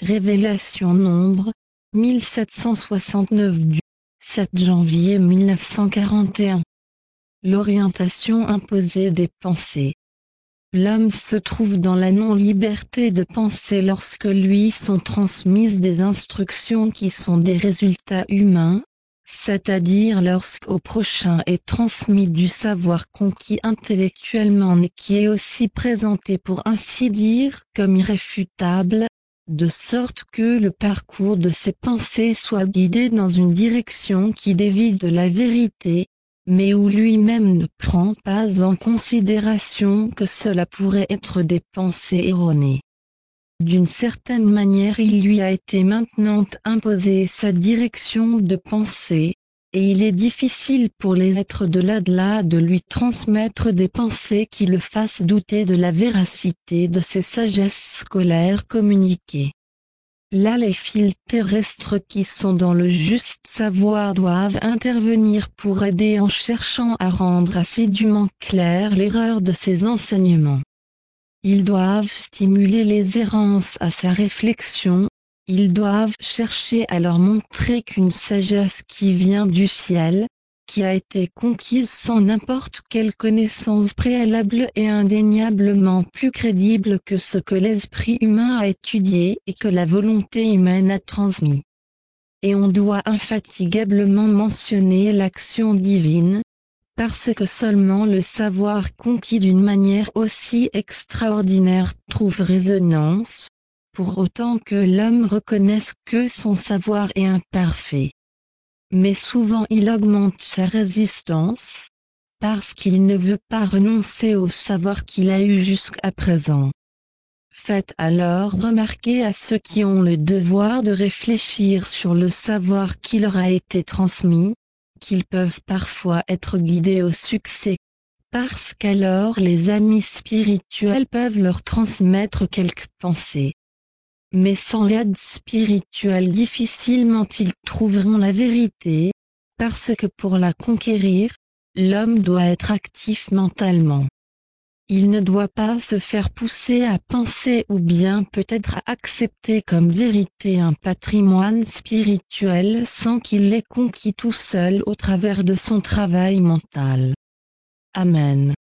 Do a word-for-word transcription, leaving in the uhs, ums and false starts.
Révélation Nombre, mille sept cent soixante-neuf du sept janvier mille neuf cent quarante et un. L'orientation imposée des pensées. L'homme se trouve dans la non-liberté de penser lorsque lui sont transmises des instructions qui sont des résultats humains, c'est-à-dire lorsqu'au prochain est transmis du savoir conquis intellectuellement mais qui est aussi présenté pour ainsi dire comme irréfutable, de sorte que le parcours de ses pensées soit guidé dans une direction qui dévie de la vérité, mais où lui-même ne prend pas en considération que cela pourrait être des pensées erronées. D'une certaine manière il lui a été maintenant imposé sa direction de pensée, et il est difficile pour les êtres de l'au-delà de lui transmettre des pensées qui le fassent douter de la véracité de ces sagesses scolaires communiquées. Là les fils terrestres qui sont dans le juste savoir doivent intervenir pour aider en cherchant à rendre assidûment claire l'erreur de ces enseignements. Ils doivent stimuler les errances à sa réflexion, ils doivent chercher à leur montrer qu'une sagesse qui vient du ciel, qui a été conquise sans n'importe quelle connaissance préalable est indéniablement plus crédible que ce que l'esprit humain a étudié et que la volonté humaine a transmis. Et on doit infatigablement mentionner l'action divine, parce que seulement le savoir conquis d'une manière aussi extraordinaire trouve résonance, pour autant que l'homme reconnaisse que son savoir est imparfait. Mais souvent il augmente sa résistance, parce qu'il ne veut pas renoncer au savoir qu'il a eu jusqu'à présent. Faites alors remarquer à ceux qui ont le devoir de réfléchir sur le savoir qui leur a été transmis, qu'ils peuvent parfois être guidés au succès, parce qu'alors les amis spirituels peuvent leur transmettre quelques pensées. Mais sans l'aide spirituelle difficilement ils trouveront la vérité, parce que pour la conquérir, l'homme doit être actif mentalement. Il ne doit pas se faire pousser à penser ou bien peut-être à accepter comme vérité un patrimoine spirituel sans qu'il l'ait conquis tout seul au travers de son travail mental. Amen.